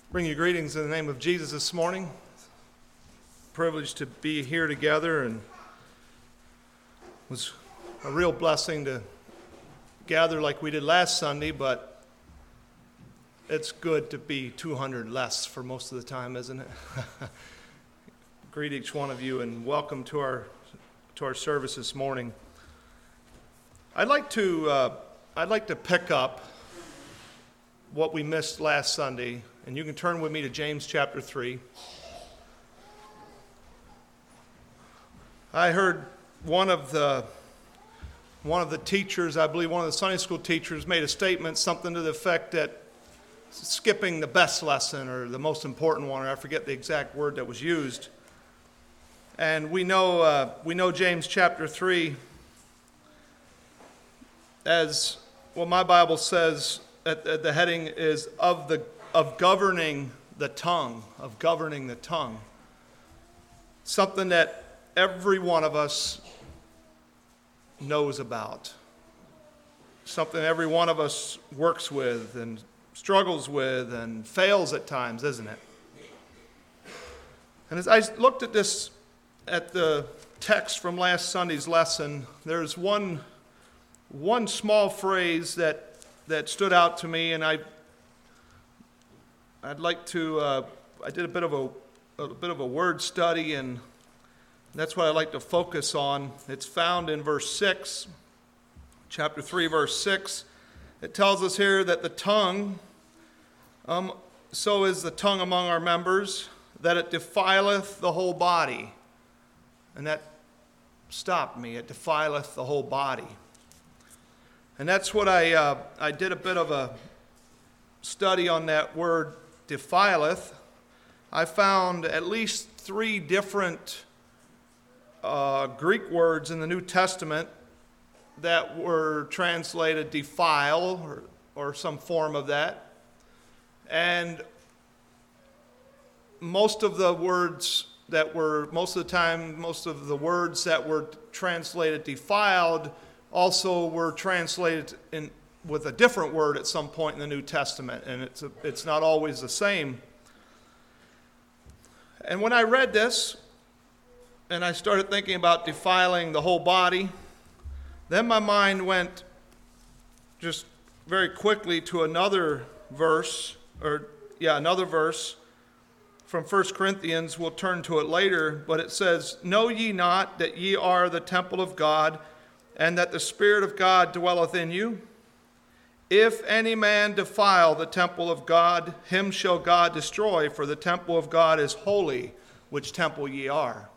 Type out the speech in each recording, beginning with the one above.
Bring you greetings in the name of Jesus this morning. Privileged to be here together, and it was a real blessing to gather like we did last Sunday, but it's good to be 200 less for most of the time, isn't it? Greet each one of you and welcome to our service this morning. I'd like to pick up what we missed last Sunday, and you can turn with me to James chapter 3. I heard one of the teachers, I believe one of the Sunday school teachers, made a statement, something to the effect that skipping the best lesson or the most important one, or I forget the exact word that was used. And we know James chapter 3 as, well, my Bible says at the heading is of governing the tongue, something that every one of us knows about, something every one of us works with and struggles with and fails at times, isn't it? And as I looked at the text from last Sunday's lesson, there's one small phrase that stood out to me, and I did a bit of a word study, and that's what I'd like to focus on. It's found in verse 6, chapter 3, verse 6. It tells us here that the tongue, so is the tongue among our members, that it defileth the whole body. And that stopped me. It defileth the whole body. And that's what I did a bit of a study on that word defileth. I found at least 3 different Greek words in the New Testament that were translated defile or some form of that. And most of the words that were translated defiled also were translated with a different word at some point in the New Testament, and it's not always the same. And when I read this, and I started thinking about defiling the whole body, then my mind went just very quickly to another verse from 1 Corinthians. We'll turn to it later, but it says, "Know ye not that ye are the temple of God, and that the Spirit of God dwelleth in you? If any man defile the temple of God, him shall God destroy, for the temple of God is holy, which temple ye are."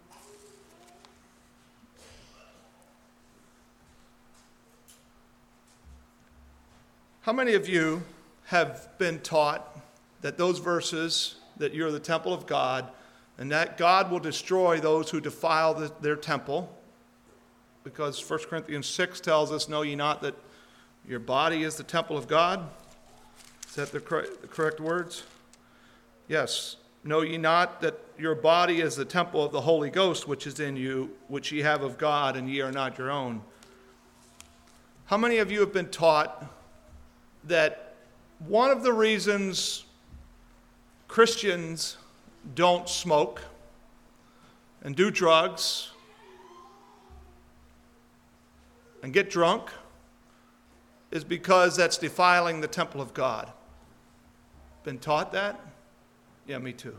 How many of you have been taught that those verses, that you're the temple of God, and that God will destroy those who defile their temple? Because 1 Corinthians 6 tells us, "Know ye not that your body is the temple of God?" Is that the correct words? Yes. "Know ye not that your body is the temple of the Holy Ghost, which is in you, which ye have of God, and ye are not your own?" How many of you have been taught that one of the reasons Christians don't smoke and do drugs and get drunk is because that's defiling the temple of God? Been taught that? Yeah, me too.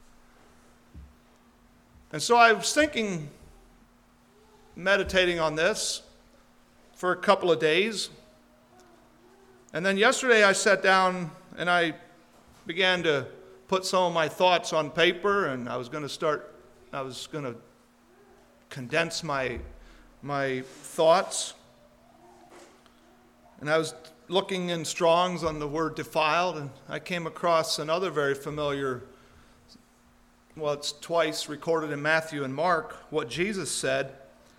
And so I was meditating on this for a couple of days. And then yesterday I sat down and I began to put some of my thoughts on paper, and I was going to condense my thoughts. And I was looking in Strong's on the word defiled, and I came across another very familiar, well, it's twice recorded in Matthew and Mark, what Jesus said.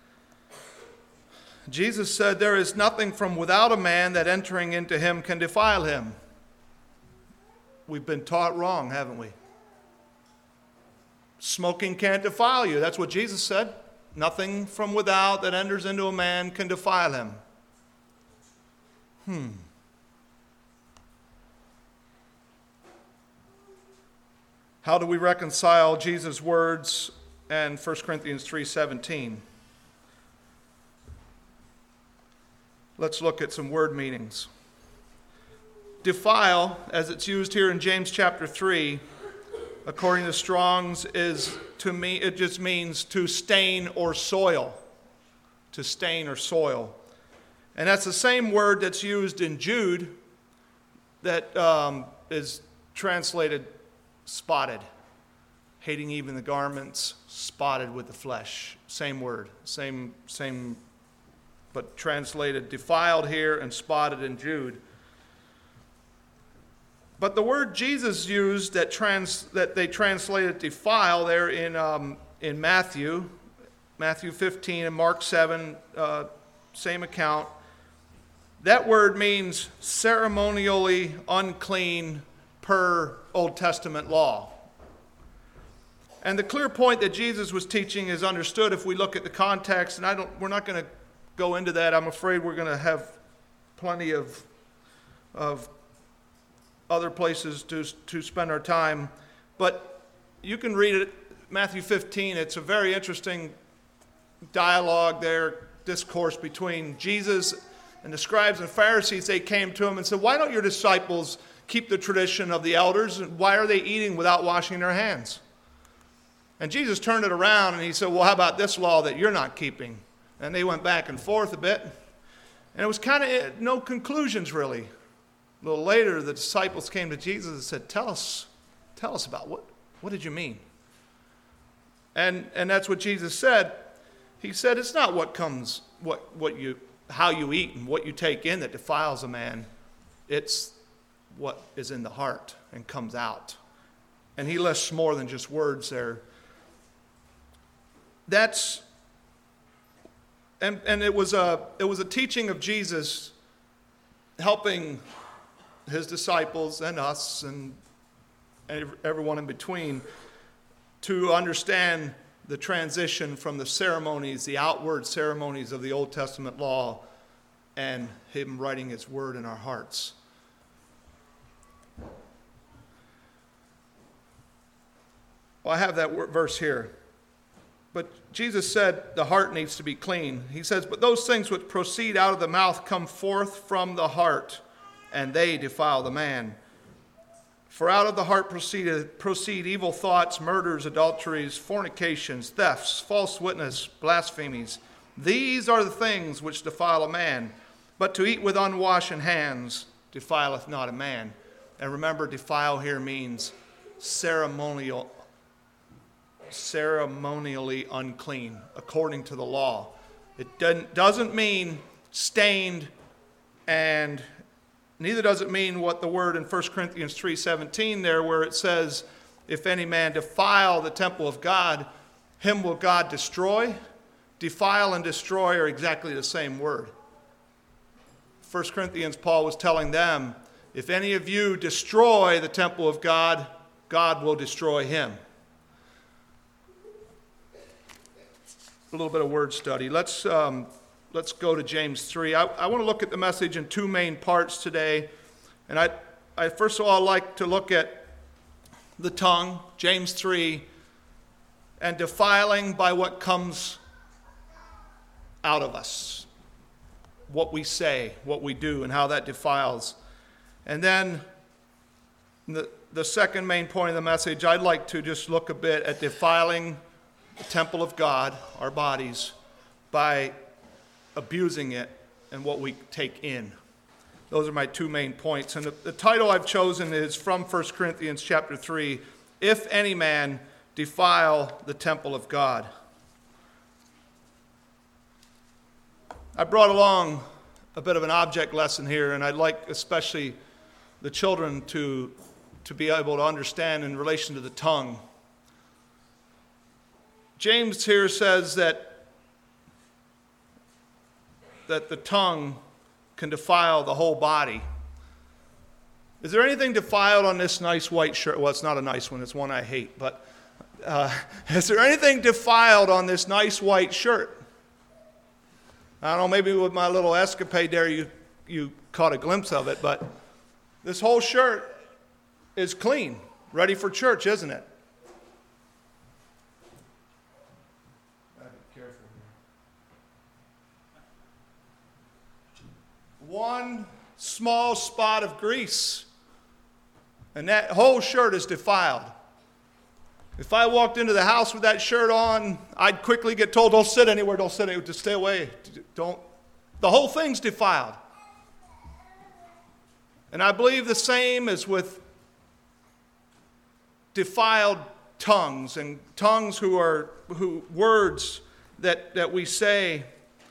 Jesus said, "There is nothing from without a man that entering into him can defile him." We've been taught wrong, haven't we? Smoking can't defile you. That's what Jesus said. Nothing from without that enters into a man can defile him. How do we reconcile Jesus' words and 1 Corinthians 3:17? Let's look at some word meanings. Defile, as it's used here in James chapter 3, according to Strong's, it just means to stain or soil. To stain or soil. And that's the same word that's used in Jude that is translated spotted. Hating even the garments spotted with the flesh. Same word. Same, but translated defiled here and spotted in Jude. But the word Jesus used that they translated defile there in Matthew 15 and Mark 7, same account. That word means ceremonially unclean per Old Testament law. And the clear point that Jesus was teaching is understood if we look at the context, and we're not going to go into that. I'm afraid we're going to have plenty of other places to spend our time. But you can read it, Matthew 15. It's a very interesting dialogue there, discourse between Jesus and the scribes and Pharisees. They came to him and said, "Why don't your disciples keep the tradition of the elders? And why are they eating without washing their hands?" And Jesus turned it around and he said, "Well, how about this law that you're not keeping?" And they went back and forth a bit. And it was kind of no conclusions, really. A little later, the disciples came to Jesus and said, Tell us about what did you mean? And that's what Jesus said. He said, it's not how you eat and what you take in that defiles a man. It's what is in the heart and comes out. And he lists more than just words there. And it was a teaching of Jesus helping his disciples and us and everyone in between to understand the transition from the ceremonies, the outward ceremonies of the Old Testament law, and him writing his word in our hearts. Well, I have that verse here. But Jesus said the heart needs to be clean. He says, "But those things which proceed out of the mouth come forth from the heart, and they defile the man. For out of the heart proceed evil thoughts, murders, adulteries, fornications, thefts, false witness, blasphemies. These are the things which defile a man. But to eat with unwashen hands defileth not a man." And remember, defile here means ceremonially unclean, according to the law. It doesn't mean stained, and neither does it mean what the word in 1 Corinthians 3:17 there, where it says, "If any man defile the temple of God, him will God destroy." Defile and destroy are exactly the same word. 1 Corinthians, Paul was telling them, if any of you destroy the temple of God, God will destroy him. A little bit of word study. Let's go to James 3. I want to look at the message in two main parts today. And I first of all like to look at the tongue, James 3, and defiling by what comes out of us. What we say, what we do, and how that defiles. And then the second main point of the message, I'd like to just look a bit at defiling the temple of God, our bodies, by abusing it and what we take in. Those are my two main points. And the title I've chosen is from 1 Corinthians chapter 3, "If any man defile the temple of God." I brought along a bit of an object lesson here, and I'd like especially the children to be able to understand in relation to the tongue. James here says that the tongue can defile the whole body. Is there anything defiled on this nice white shirt? Well, it's not a nice one. It's one I hate. But is there anything defiled on this nice white shirt? I don't know, maybe with my little escapade there you caught a glimpse of it, but this whole shirt is clean, ready for church, isn't it? one small spot of grease, and that whole shirt is defiled. If I walked into the house with that shirt on, I'd quickly get told, don't sit anywhere, don't sit anywhere, just stay away. Don't. The whole thing's defiled. And I believe the same is with defiled tongues, and tongues who words that we say.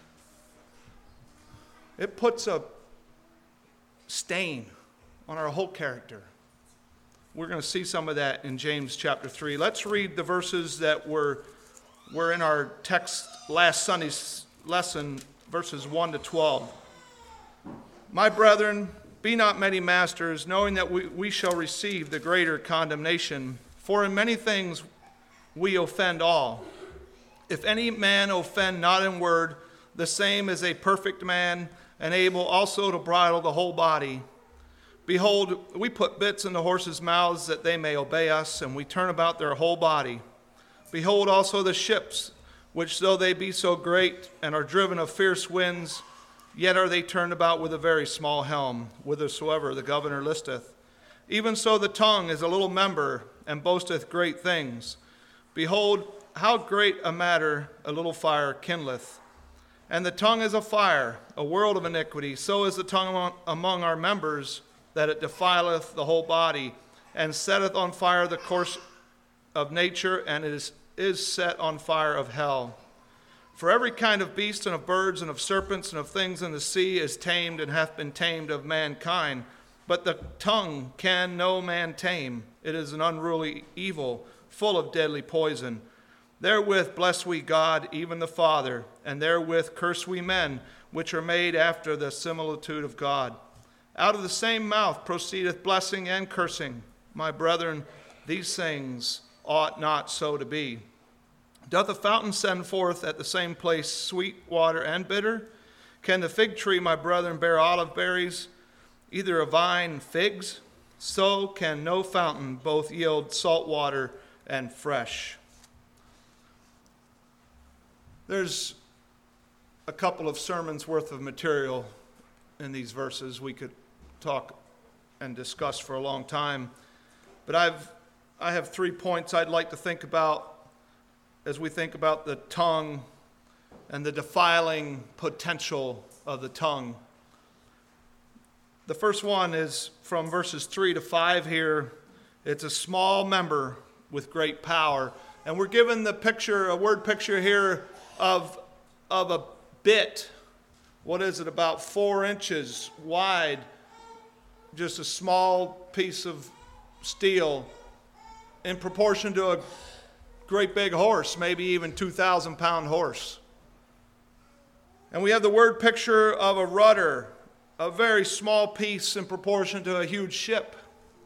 It puts a stain on our whole character. We're going to see some of that in James chapter 3. Let's read the verses that were in our text last Sunday's lesson, verses 1 to 12. My brethren, be not many masters, knowing that we shall receive the greater condemnation. For in many things we offend all. If any man offend not in word, the same is a perfect man, and able also to bridle the whole body. Behold, we put bits in the horses' mouths that they may obey us, and we turn about their whole body. Behold also the ships, which though they be so great, and are driven of fierce winds, yet are they turned about with a very small helm, whithersoever the governor listeth. Even so the tongue is a little member, and boasteth great things. Behold, how great a matter a little fire kindleth. And the tongue is a fire, a world of iniquity. So is the tongue among our members, that it defileth the whole body, and setteth on fire the course of nature, and it is set on fire of hell. For every kind of beast, and of birds, and of serpents, and of things in the sea is tamed, and hath been tamed of mankind. But the tongue can no man tame. It is an unruly evil, full of deadly poison. Therewith bless we God, even the Father, and therewith curse we men, which are made after the similitude of God. Out of the same mouth proceedeth blessing and cursing. My brethren, these things ought not so to be. Doth a fountain send forth at the same place sweet water and bitter? Can the fig tree, my brethren, bear olive berries, either a vine figs? So can no fountain both yield salt water and fresh. There's a couple of sermons worth of material in these verses we could talk and discuss for a long time. But I have 3 points I'd like to think about as we think about the tongue and the defiling potential of the tongue. The first one is from verses 3 to 5 here. It's a small member with great power. And we're given the picture, a word picture here of a bit. What is it, about 4 inches wide? Just a small piece of steel in proportion to a great big horse, maybe even 2,000-pound horse. And we have the word picture of a rudder, a very small piece in proportion to a huge ship.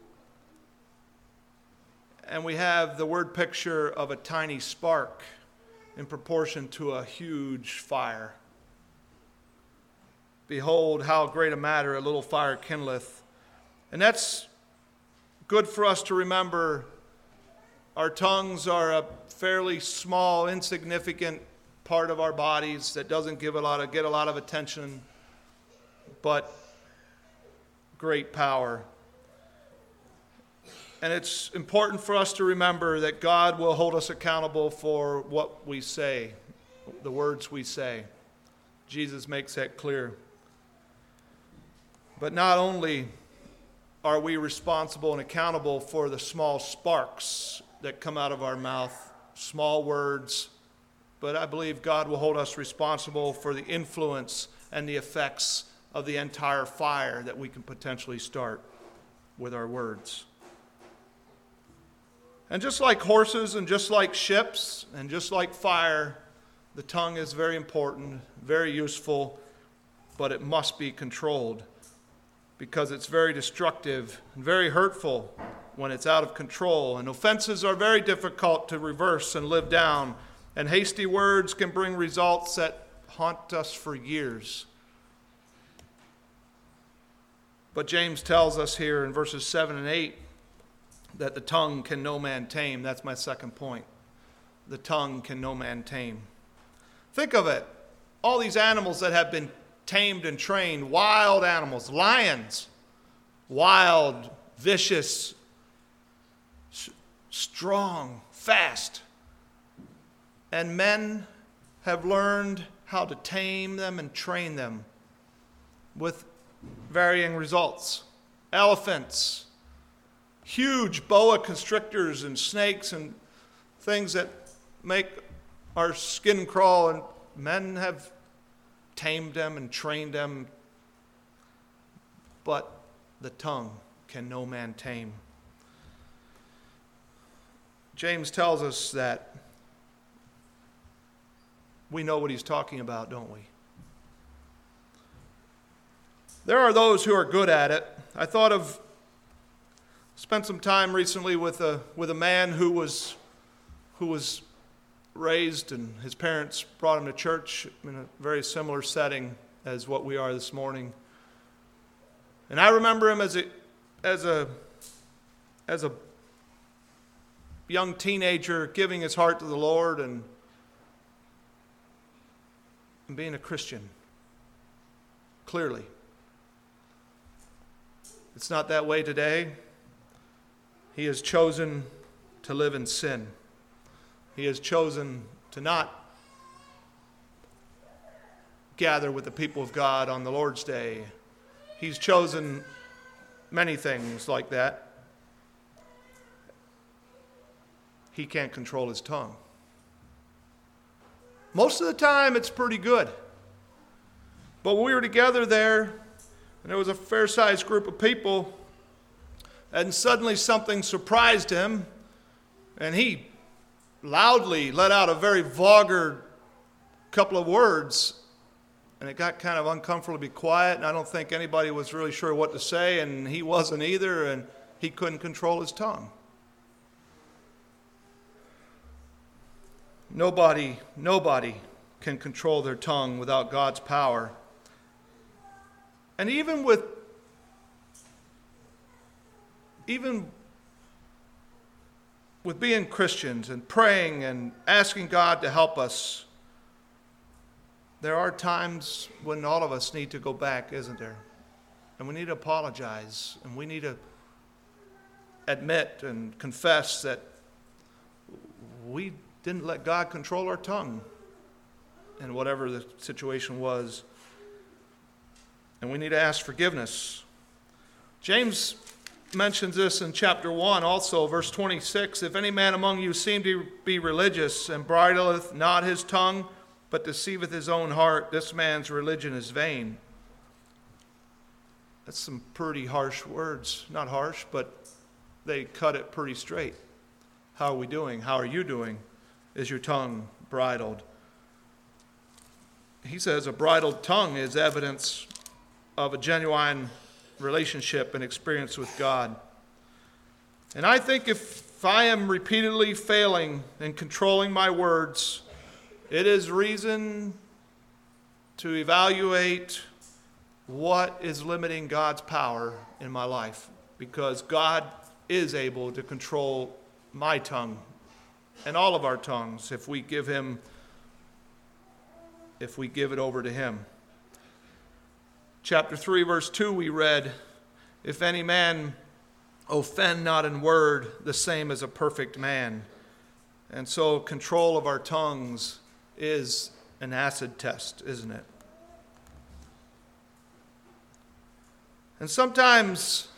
And we have the word picture of a tiny spark in proportion to a huge fire. Behold, how great a matter a little fire kindleth. And that's good for us to remember. Our tongues are a fairly small, insignificant part of our bodies that doesn't get a lot of attention, but great power. And it's important for us to remember that God will hold us accountable for what we say, the words we say. Jesus makes that clear. But not only are we responsible and accountable for the small sparks that come out of our mouth, small words, but I believe God will hold us responsible for the influence and the effects of the entire fire that we can potentially start with our words. And just like horses and just like ships and just like fire, the tongue is very important, very useful, but it must be controlled because it's very destructive and very hurtful when it's out of control. And offenses are very difficult to reverse and live down. And hasty words can bring results that haunt us for years. But James tells us here in verses 7 and 8 that the tongue can no man tame. That's my second point. The tongue can no man tame. Think of it. All these animals that have been tamed and trained wild animals, lions, wild, vicious, strong, fast. And men have learned how to tame them and train them with varying results. Elephants, huge boa constrictors and snakes and things that make our skin crawl, and men have tamed them and trained them, but the tongue can no man tame. James tells us that we know what he's talking about, don't we? There are those who are good at it. I spent some time recently with a man who was raised, and his parents brought him to church in a very similar setting as what we are this morning. And I remember him as a young teenager giving his heart to the Lord and being a Christian. Clearly. It's not that way today. He has chosen to live in sin. He has chosen to not gather with the people of God on the Lord's Day. He's chosen many things like that. He can't control his tongue. Most of the time, it's pretty good. But we were together there, and there was a fair-sized group of people, and suddenly something surprised him, and he loudly let out a very vulgar couple of words, and it got kind of uncomfortably quiet, and I don't think anybody was really sure what to say, and he wasn't either, and he couldn't control his tongue. Nobody can control their tongue without God's power. And even with being Christians and praying and asking God to help us, there are times when all of us need to go back, isn't there? And we need to apologize, and we need to admit and confess that we didn't let God control our tongue in whatever the situation was. And we need to ask forgiveness. James mentions this in chapter 1 also, verse 26. If any man among you seem to be religious and bridleth not his tongue, but deceiveth his own heart, this man's religion is vain. That's some pretty harsh words. Not harsh, but they cut it pretty straight. How are we doing? How are you doing? Is your tongue bridled? He says a bridled tongue is evidence of a genuine relationship and experience with God. And I think if I am repeatedly failing in controlling my words, it is reason to evaluate what is limiting God's power in my life, because God is able to control my tongue and all of our tongues if we give it over to him. Chapter 3, verse 2, we read, if any man offend not in word, the same as a perfect man. And so control of our tongues is an acid test, isn't it? And sometimes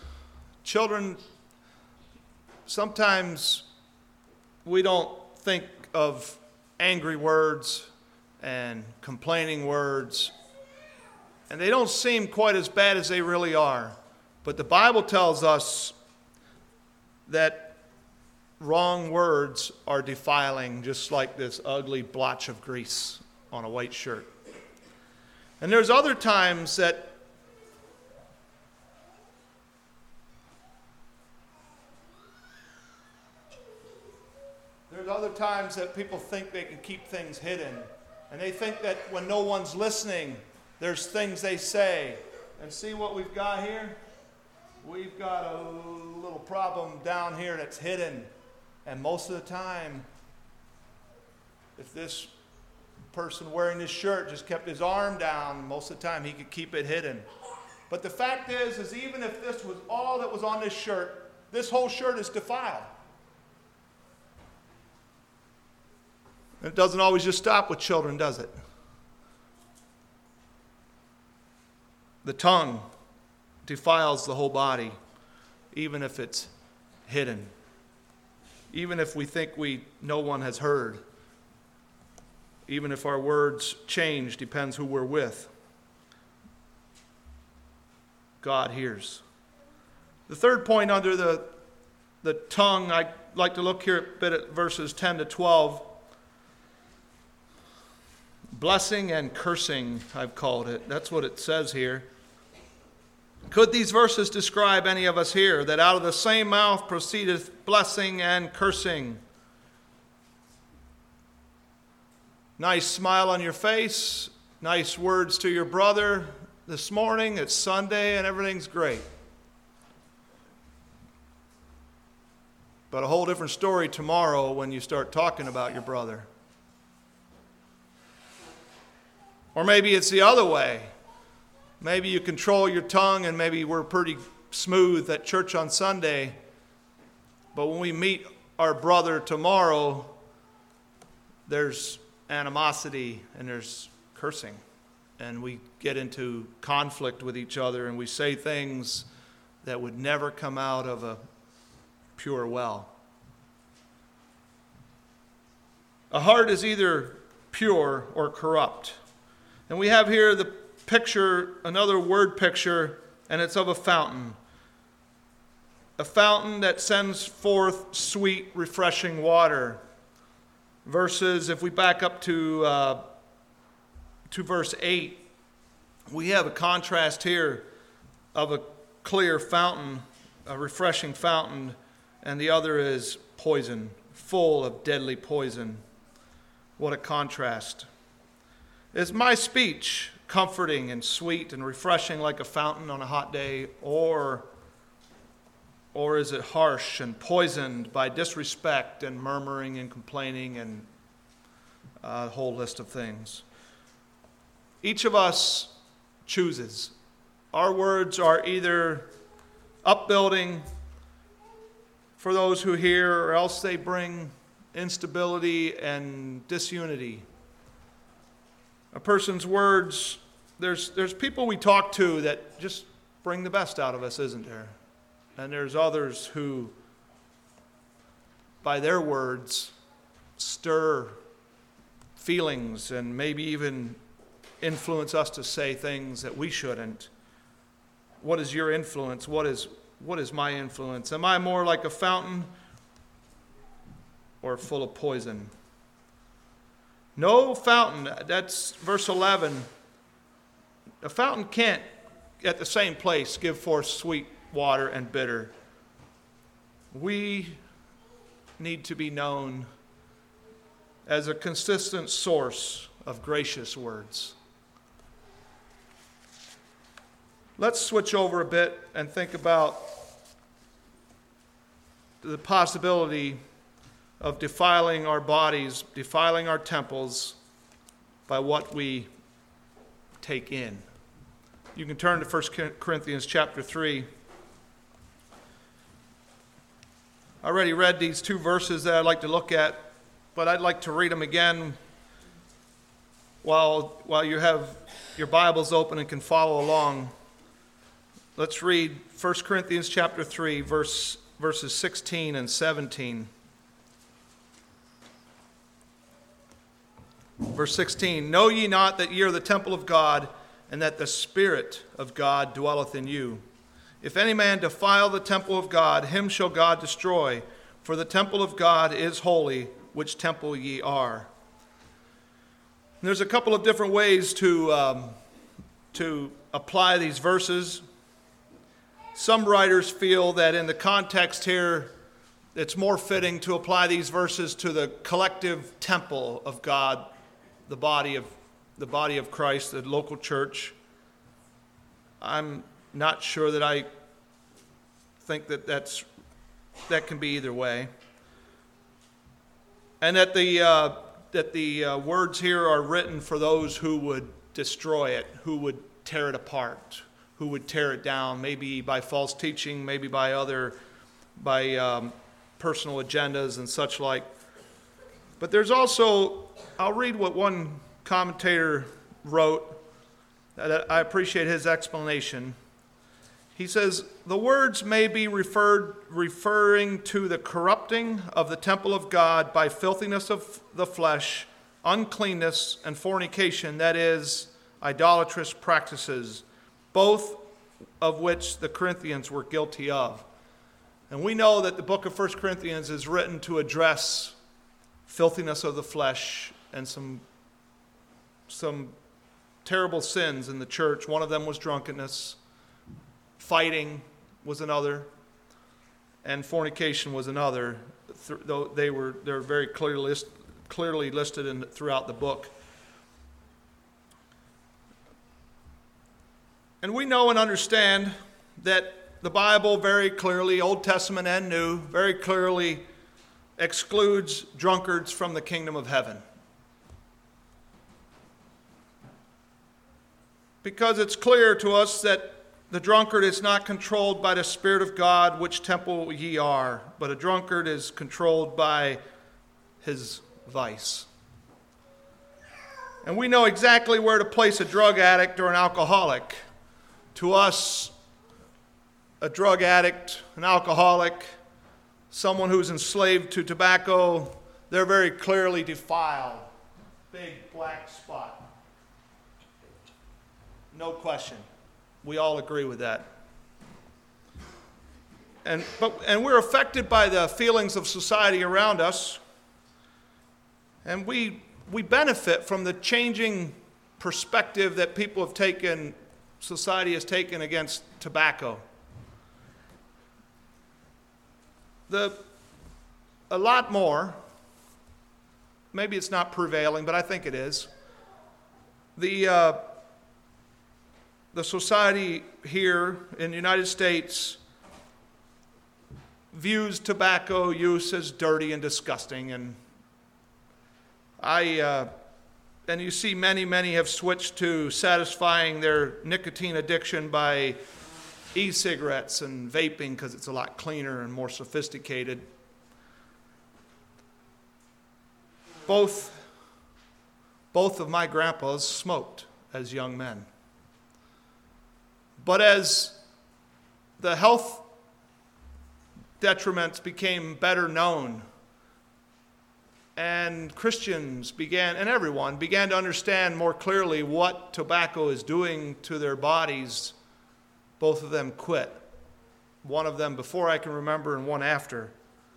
we don't think of angry words and complaining words, and they don't seem quite as bad as they really are. But the Bible tells us that wrong words are defiling, just like this ugly blotch of grease on a white shirt. And there's other times that people think they can keep things hidden. And they think that when no one's listening, there's things they say. And see what we've got here? We've got a little problem down here that's hidden. And most of the time, if this person wearing this shirt just kept his arm down. Most of the time he could keep it hidden. But the fact is even if this was all that was on this shirt, this whole shirt is defiled. And it doesn't always just stop with children, does it? The tongue defiles the whole body, even if it's hidden. Even if we think no one has heard. Even if our words change, depends who we're with. God hears. The third point under the tongue, I'd like to look here a bit at verses 10 to 12. Blessing and cursing, I've called it. That's what it says here. Could these verses describe any of us here, that out of the same mouth proceedeth blessing and cursing? Nice smile on your face, nice words to your brother this morning, it's Sunday and everything's great. But a whole different story tomorrow when you start talking about your brother. Or maybe it's the other way. Maybe you control your tongue and maybe we're pretty smooth at church on Sunday. But when we meet our brother tomorrow, there's animosity and there's cursing. And we get into conflict with each other and we say things that would never come out of a pure well. A heart is either pure or corrupt. And we have here the picture, another word picture, and it's of a fountain. A fountain that sends forth sweet, refreshing water. Verses, if we back up to verse 8, we have a contrast here of a clear fountain, a refreshing fountain, and the other is poison, full of deadly poison. What a contrast. Is my speech comforting and sweet and refreshing like a fountain on a hot day, or is it harsh and poisoned by disrespect and murmuring and complaining and a whole list of things? Each of us chooses. Our words are either upbuilding for those who hear, or else they bring instability and disunity. A person's words, there's people we talk to that just bring the best out of us, isn't there? And there's others who, by their words, stir feelings and maybe even influence us to say things that we shouldn't. What is your influence? What is my influence? Am I more like a fountain or full of poison? No fountain, that's verse 11. A fountain can't at the same place give forth sweet water and bitter. We need to be known as a consistent source of gracious words. Let's switch over a bit and think about the possibility of defiling our bodies, defiling our temples by what we take in. You can turn to 1 Corinthians chapter 3. I already read these two verses that I'd like to look at, but I'd like to read them again while you have your Bibles open and can follow along. Let's read 1 Corinthians chapter 3, verses 16 and 17. Verse 16, know ye not that ye are the temple of God, and that the Spirit of God dwelleth in you? If any man defile the temple of God, him shall God destroy. For the temple of God is holy, which temple ye are. And there's a couple of different ways to apply these verses. Some writers feel that in the context here, it's more fitting to apply these verses to the collective temple of God, the body of Christ, the local church. I'm not sure that I think that can be either way. And that the words here are written for those who would destroy it, who would tear it apart, who would tear it down, maybe by false teaching, maybe by personal agendas and such like. But there's also, I'll read what one commentator wrote. I appreciate his explanation. He says, the words may be referring to the corrupting of the temple of God by filthiness of the flesh, uncleanness, and fornication, that is, idolatrous practices, both of which the Corinthians were guilty of. And we know that the book of 1 Corinthians is written to address filthiness of the flesh and some terrible sins in the church. One of them was drunkenness. Fighting was another. And fornication was another. Though they're very clearly listed throughout the book. And we know and understand that the Bible very clearly, Old Testament and New, very clearly excludes drunkards from the kingdom of heaven. Because it's clear to us that the drunkard is not controlled by the Spirit of God, which temple ye are, but a drunkard is controlled by his vice. And we know exactly where to place a drug addict or an alcoholic. To us, a drug addict, an alcoholic, someone who's enslaved to tobacco, they're very clearly defiled. Big black spot. No question. We all agree with that. And we're affected by the feelings of society around us. And we benefit from the changing perspective that people have taken, society has taken against tobacco. A lot more, maybe it's not prevailing, but I think it is. The society here in the United States views tobacco use as dirty and disgusting, and you see many have switched to satisfying their nicotine addiction by e-cigarettes and vaping because it's a lot cleaner and more sophisticated. Both of my grandpas smoked as young men. But as the health detriments became better known, and Christians and everyone began to understand more clearly what tobacco is doing to their bodies, both of them quit. One of them before I can remember and one after.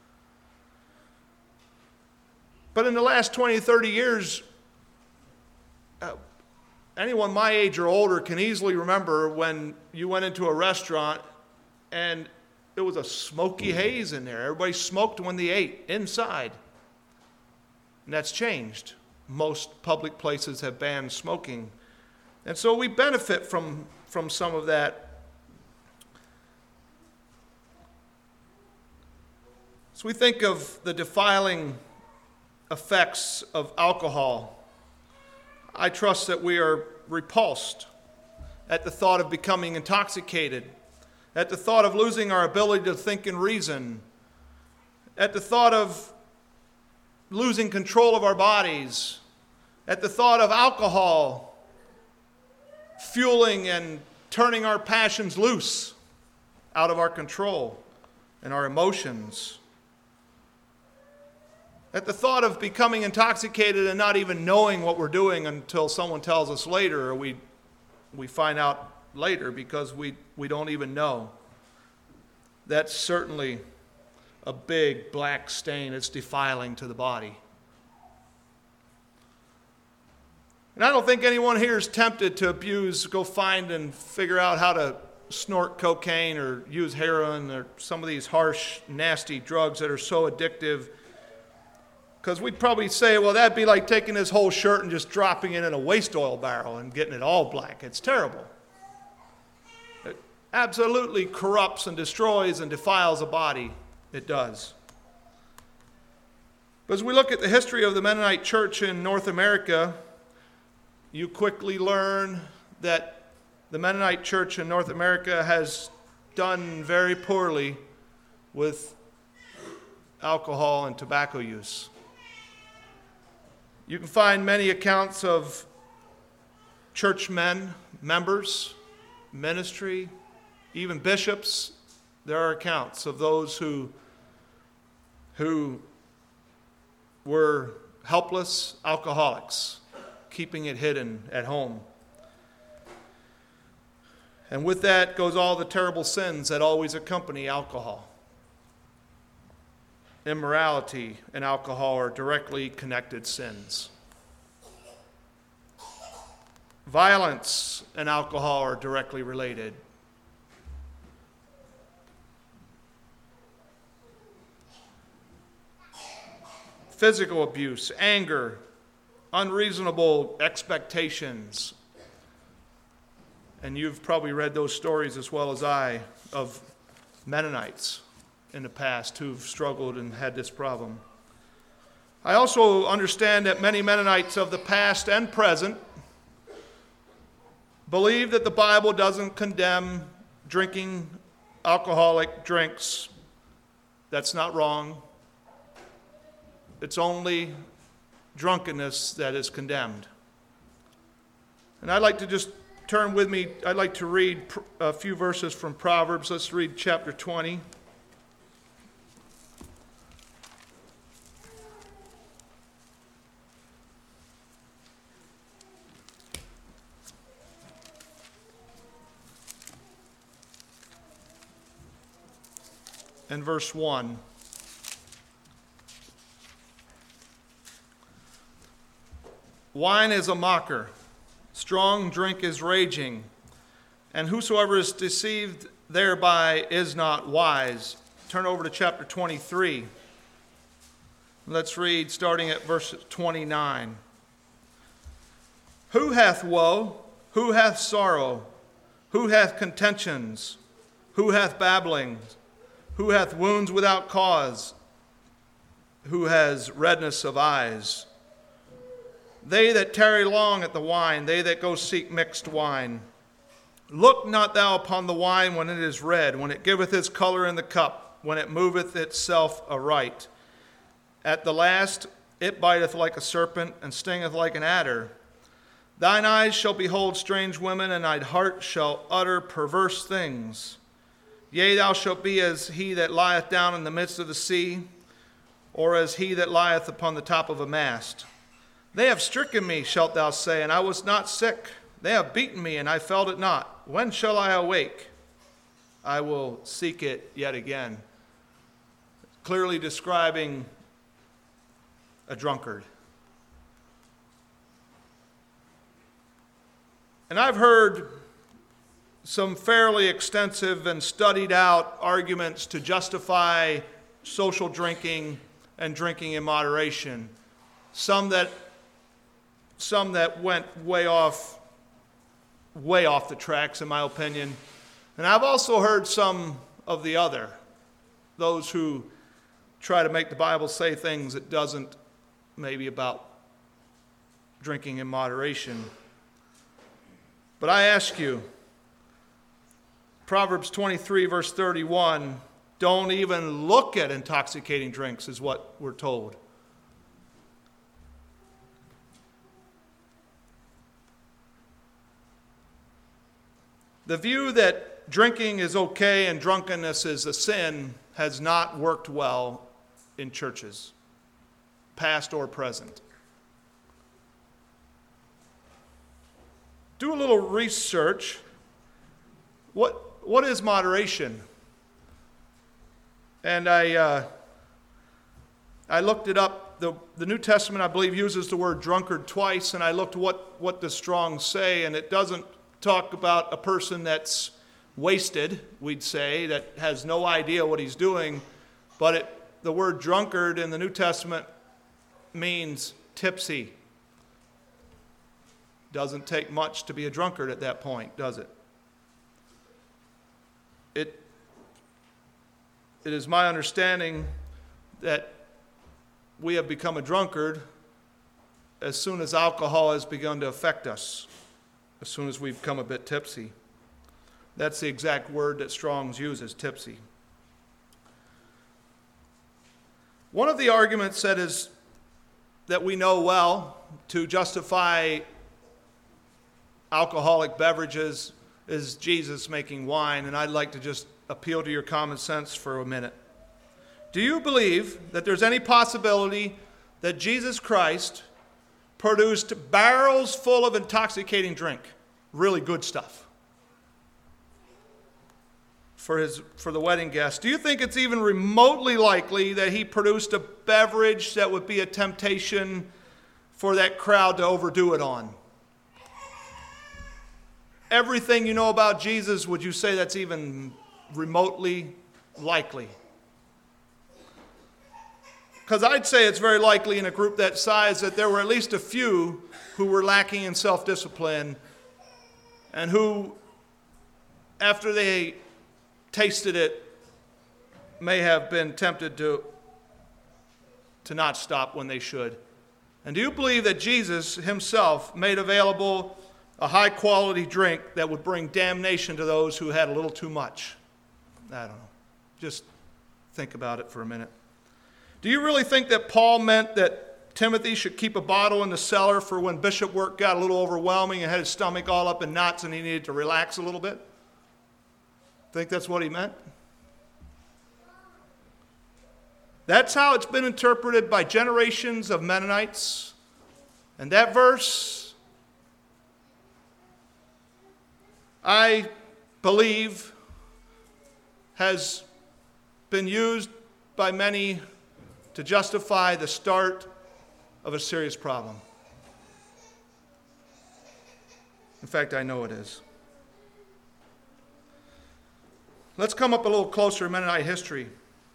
But in the last 20, 30 years, anyone my age or older can easily remember when you went into a restaurant and it was a smoky haze in there. Everybody smoked when they ate inside. And that's changed. Most public places have banned smoking. And so we benefit from some of that. So we think of the defiling effects of alcohol. I trust that we are repulsed at the thought of becoming intoxicated, at the thought of losing our ability to think and reason, at the thought of losing control of our bodies, at the thought of alcohol fueling and turning our passions loose out of our control and our emotions. At the thought of becoming intoxicated and not even knowing what we're doing until someone tells us later, or we find out later because we don't even know. That's certainly a big black stain. It's defiling to the body. And I don't think anyone here is tempted to go find and figure out how to snort cocaine or use heroin or some of these harsh, nasty drugs that are so addictive. Because we'd probably say, well, that'd be like taking this whole shirt and just dropping it in a waste oil barrel and getting it all black. It's terrible. It absolutely corrupts and destroys and defiles a body. It does. As we look at the history of the Mennonite church in North America, you quickly learn that the Mennonite church in North America has done very poorly with alcohol and tobacco use. You can find many accounts of churchmen, members, ministry, even bishops. There are accounts of those who were helpless alcoholics, keeping it hidden at home. And with that goes all the terrible sins that always accompany alcohol. Immorality and alcohol are directly connected sins. Violence and alcohol are directly related. Physical abuse, anger, unreasonable expectations. And you've probably read those stories as well as I of Mennonites in the past who've struggled and had this problem. I also understand that many Mennonites of the past and present believe that the Bible doesn't condemn drinking alcoholic drinks. That's not wrong. It's only drunkenness that is condemned. And I'd like to just turn with me, I'd like to read a few verses from Proverbs. Let's read chapter 20. And verse 1. Wine is a mocker, strong drink is raging, and whosoever is deceived thereby is not wise. Turn over to chapter 23. Let's read starting at verse 29. Who hath woe? Who hath sorrow? Who hath contentions? Who hath babblings? Who hath wounds without cause? Who has redness of eyes? They that tarry long at the wine, they that go seek mixed wine. Look not thou upon the wine when it is red, when it giveth its color in the cup, when it moveth itself aright. At the last it biteth like a serpent, and stingeth like an adder. Thine eyes shall behold strange women, and thine heart shall utter perverse things. Yea, thou shalt be as he that lieth down in the midst of the sea, or as he that lieth upon the top of a mast. They have stricken me, shalt thou say, and I was not sick. They have beaten me, and I felt it not. When shall I awake? I will seek it yet again. Clearly describing a drunkard. And I've heard some fairly extensive and studied out arguments to justify social drinking and drinking in moderation. Some that went way off the tracks, in my opinion. And I've also heard some of the other, those who try to make the Bible say things it doesn't, maybe about drinking in moderation. But I ask you, Proverbs 23, verse 31, don't even look at intoxicating drinks, is what we're told. The view that drinking is okay and drunkenness is a sin has not worked well in churches, past or present. Do a little research. What is moderation? And I looked it up. The New Testament, I believe, uses the word drunkard twice, and I looked what does Strong's say, and it doesn't talk about a person that's wasted, we'd say, that has no idea what he's doing, but the word drunkard in the New Testament means tipsy. Doesn't take much to be a drunkard at that point, does it? It is my understanding that we have become a drunkard as soon as alcohol has begun to affect us, as soon as we've become a bit tipsy. That's the exact word that Strong's uses, tipsy. One of the arguments that we know well to justify alcoholic beverages is Jesus making wine, and I'd like to just appeal to your common sense for a minute. Do you believe that there's any possibility that Jesus Christ produced barrels full of intoxicating drink, really good stuff, for the wedding guests? Do you think it's even remotely likely that he produced a beverage that would be a temptation for that crowd to overdo it on? Everything you know about Jesus, would you say that's even remotely likely? Because I'd say it's very likely in a group that size that there were at least a few who were lacking in self-discipline and who, after they tasted it, may have been tempted to not stop when they should. And do you believe that Jesus himself made available a high-quality drink that would bring damnation to those who had a little too much? I don't know. Just think about it for a minute. Do you really think that Paul meant that Timothy should keep a bottle in the cellar for when bishop work got a little overwhelming and had his stomach all up in knots and he needed to relax a little bit? Think that's what he meant? That's how it's been interpreted by generations of Mennonites. And that verse, I believe, has been used by many to justify the start of a serious problem. In fact, I know it is. Let's come up a little closer to Mennonite history.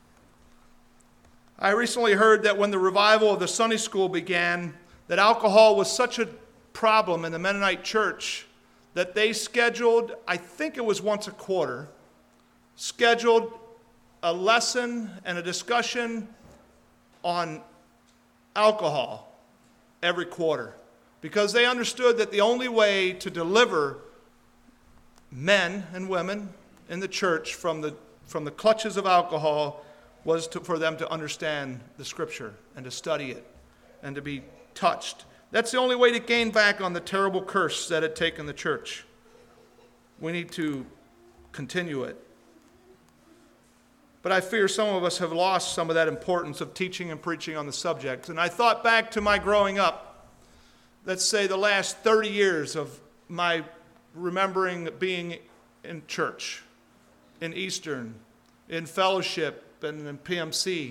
I recently heard that when the revival of the Sunday school began, that alcohol was such a problem in the Mennonite church that they scheduled, I think it was once a quarter, scheduled a lesson and a discussion on alcohol every quarter, because they understood that the only way to deliver men and women in the church from the clutches of alcohol was for them to understand the Scripture and to study it and to be touched. That's the only way to gain back on the terrible curse that had taken the church. We need to continue it. But I fear some of us have lost some of that importance of teaching and preaching on the subject. And I thought back to my growing up, let's say the last 30 years of my remembering being in church, in Eastern, in fellowship, and in PMC.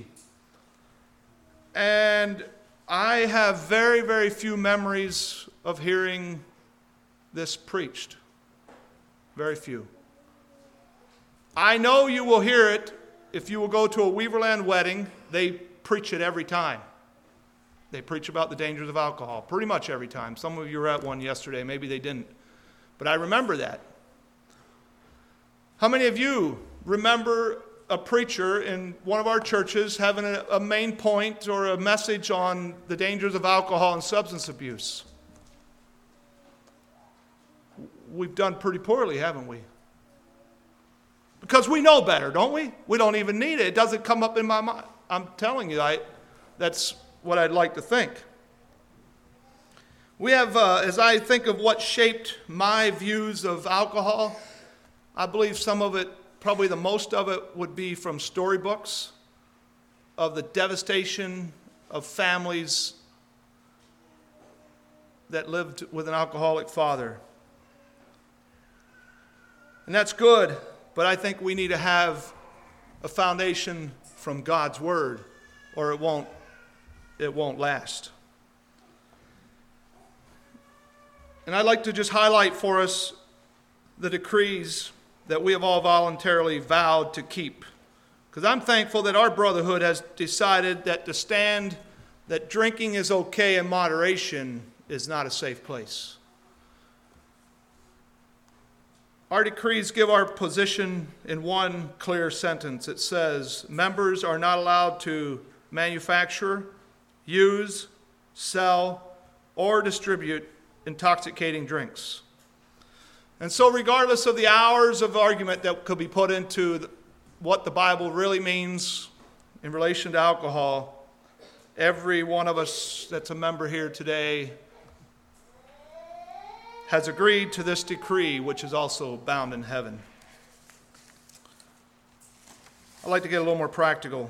And I have very, very few memories of hearing this preached. Very few. I know you will hear it. If you will go to a Weaverland wedding, they preach it every time. They preach about the dangers of alcohol pretty much every time. Some of you were at one yesterday. Maybe they didn't. But I remember that. How many of you remember a preacher in one of our churches having a main point or a message on the dangers of alcohol and substance abuse? We've done pretty poorly, haven't we? Because we know better, don't we? We don't even need it. It doesn't come up in my mind. I'm telling you, that's what I'd like to think. We have, as I think of what shaped my views of alcohol, I believe some of it, probably the most of it, would be from storybooks of the devastation of families that lived with an alcoholic father. And that's good. But I think we need to have a foundation from God's Word, or it won't last. And I'd like to just highlight for us the decrees that we have all voluntarily vowed to keep. Because I'm thankful that our brotherhood has decided that to stand that drinking is okay in moderation is not a safe place. Our decrees give our position in one clear sentence. It says, members are not allowed to manufacture, use, sell, or distribute intoxicating drinks. And so regardless of the hours of argument that could be put into what the Bible really means in relation to alcohol, every one of us that's a member here today has agreed to this decree, which is also bound in heaven. I'd like to get a little more practical.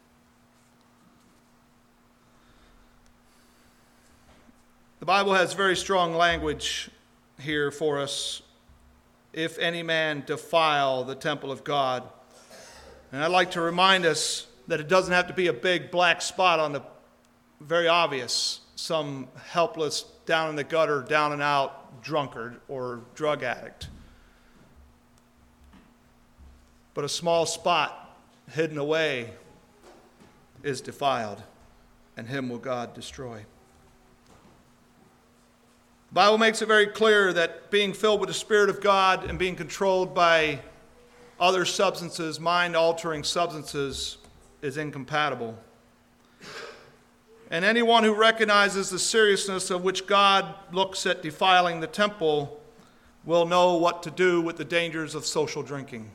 The Bible has very strong language here for us. If any man defile the temple of God. And I'd like to remind us that it doesn't have to be a big black spot on the very obvious, some helpless, down in the gutter, down and out drunkard or drug addict. But a small spot hidden away is defiled, and him will God destroy. The Bible makes it very clear that being filled with the Spirit of God and being controlled by other substances, mind-altering substances, is incompatible. And anyone who recognizes the seriousness of which God looks at defiling the temple will know what to do with the dangers of social drinking.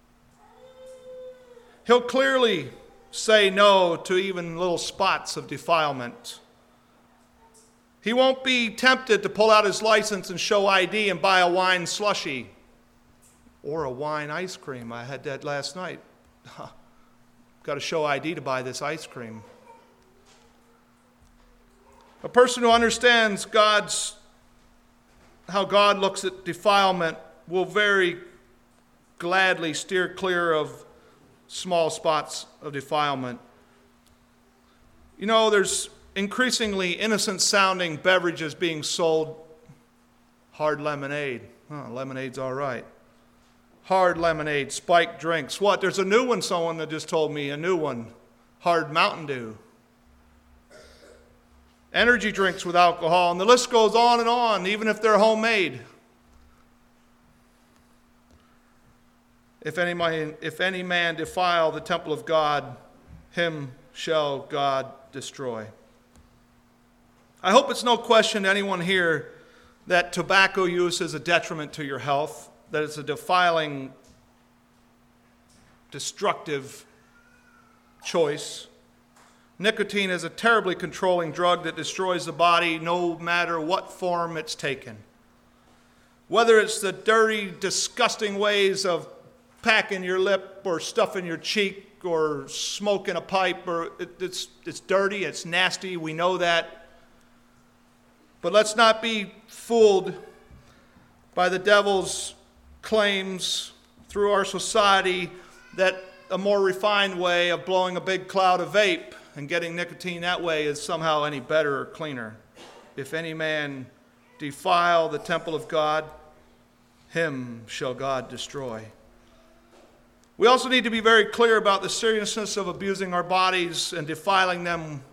He'll clearly say no to even little spots of defilement. He won't be tempted to pull out his license and show ID and buy a wine slushie or a wine ice cream. I had that last night. Got to show ID to buy this ice cream. A person who understands how God looks at defilement will very gladly steer clear of small spots of defilement. You know, there's increasingly innocent-sounding beverages being sold. Hard lemonade. Lemonade's all right. Hard lemonade, spiked drinks. What? There's a new one, someone that just told me, a new one. Hard Mountain Dew. Energy drinks with alcohol, and the list goes on, even if they're homemade. If any man defile the temple of God, him shall God destroy. I hope it's no question to anyone here that tobacco use is a detriment to your health, that it's a defiling, destructive choice. Nicotine is a terribly controlling drug that destroys the body no matter what form it's taken. Whether it's the dirty, disgusting ways of packing your lip or stuffing your cheek or smoking a pipe, or it's dirty, it's nasty, we know that. But let's not be fooled by the devil's claims through our society that a more refined way of blowing a big cloud of vape and getting nicotine that way is somehow any better or cleaner. If any man defile the temple of God, him shall God destroy. We also need to be very clear about the seriousness of abusing our bodies and defiling them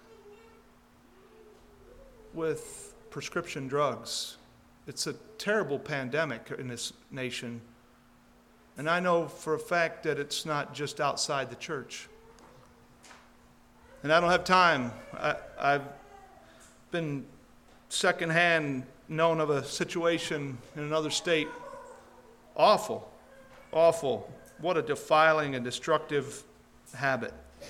with prescription drugs. It's a terrible pandemic in this nation. And I know for a fact that it's not just outside the church. And I don't have time. I've been secondhand known of a situation in another state. Awful. Awful. What a defiling and destructive habit.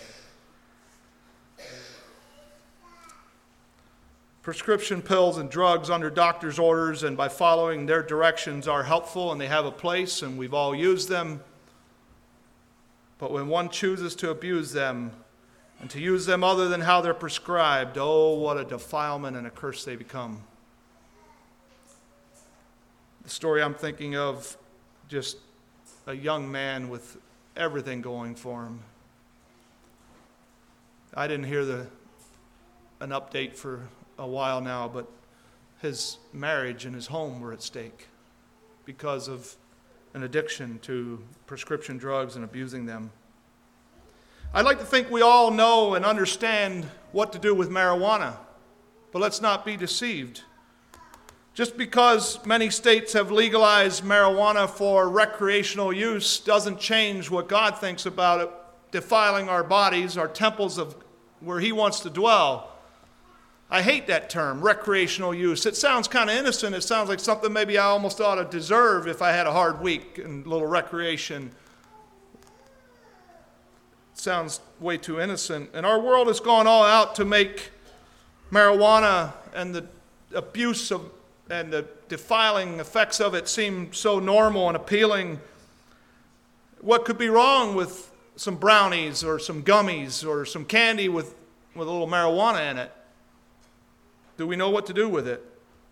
Prescription pills and drugs under doctor's orders and by following their directions are helpful and they have a place and we've all used them. But when one chooses to abuse them and to use them other than how they're prescribed, oh, what a defilement and a curse they become. The story I'm thinking of, just a young man with everything going for him. I didn't hear an update for a while now, but his marriage and his home were at stake because of an addiction to prescription drugs and abusing them. I'd like to think we all know and understand what to do with marijuana, but let's not be deceived. Just because many states have legalized marijuana for recreational use doesn't change what God thinks about it defiling our bodies, our temples of where He wants to dwell. I hate that term, recreational use. It sounds kind of innocent. It sounds like something maybe I almost ought to deserve if I had a hard week and a little recreation. It sounds way too innocent. And our world has gone all out to make marijuana and the abuse of and the defiling effects of it seem so normal and appealing. What could be wrong with some brownies or some gummies or some candy with a little marijuana in it? Do we know what to do with it?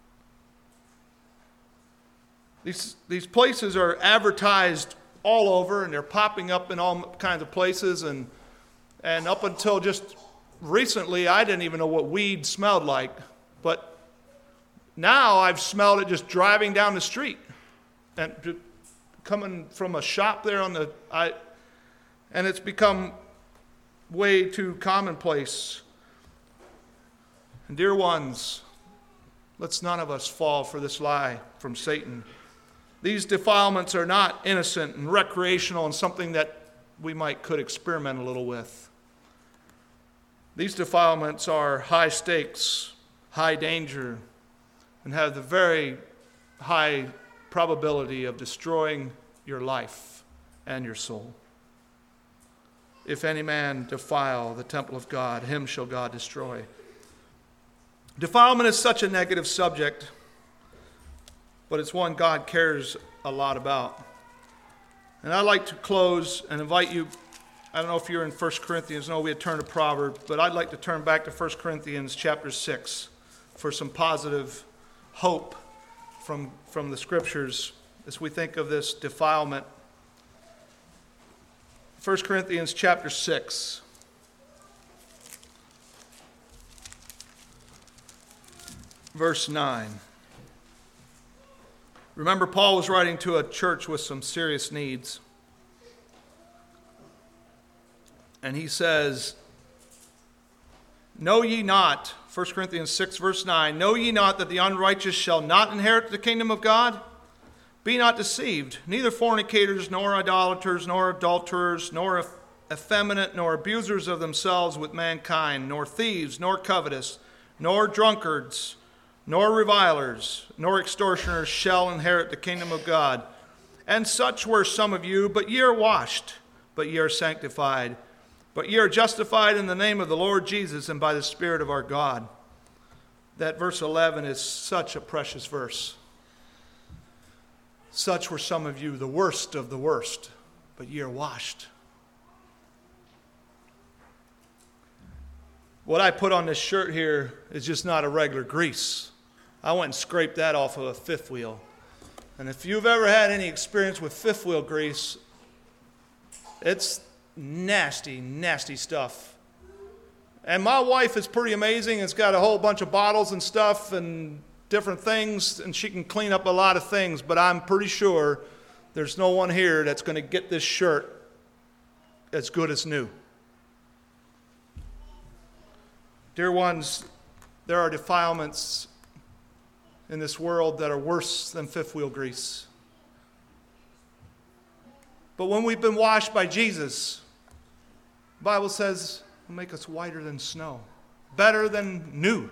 These places are advertised all over, and they're popping up in all kinds of places. And up until just recently, I didn't even know what weed smelled like. But now I've smelled it just driving down the street and coming from a shop there and it's become way too commonplace. And dear ones, let's none of us fall for this lie from Satan. These defilements are not innocent and recreational and something that we could experiment a little with. These defilements are high stakes, high danger, and have the very high probability of destroying your life and your soul. If any man defile the temple of God, him shall God destroy. Defilement is such a negative subject, but it's one God cares a lot about. And I'd like to close and invite you, I don't know if you're in 1 Corinthians, no, we had turned to Proverbs, but I'd like to turn back to 1 Corinthians chapter 6 for some positive hope from the Scriptures as we think of this defilement. 1 Corinthians chapter 6. Verse 9. Remember, Paul was writing to a church with some serious needs. And he says, Know ye not, 1 Corinthians 6, verse 9, Know ye not that the unrighteous shall not inherit the kingdom of God? Be not deceived, neither fornicators, nor idolaters, nor adulterers, nor effeminate, nor abusers of themselves with mankind, nor thieves, nor covetous, nor drunkards, nor revilers, nor extortioners shall inherit the kingdom of God. And such were some of you, but ye are washed, but ye are sanctified, but ye are justified in the name of the Lord Jesus and by the Spirit of our God. That verse 11 is such a precious verse. Such were some of you, the worst of the worst, but ye are washed. What I put on this shirt here is just not a regular grease. I went and scraped that off of a fifth wheel. And if you've ever had any experience with fifth wheel grease, it's nasty, nasty stuff. And my wife is pretty amazing. It's got a whole bunch of bottles and stuff and different things, and she can clean up a lot of things, but I'm pretty sure there's no one here that's going to get this shirt as good as new. Dear ones, there are defilements in this world that are worse than fifth wheel grease. But when we've been washed by Jesus, the Bible says he'll make us whiter than snow, better than new.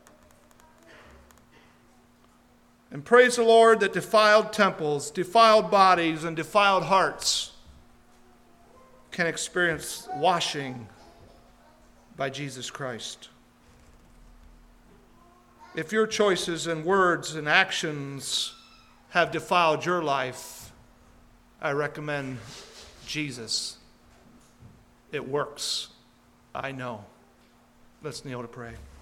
And praise the Lord that defiled temples, defiled bodies, and defiled hearts can experience washing by Jesus Christ. If your choices and words and actions have defiled your life, I recommend Jesus. It works. I know. Let's kneel to pray.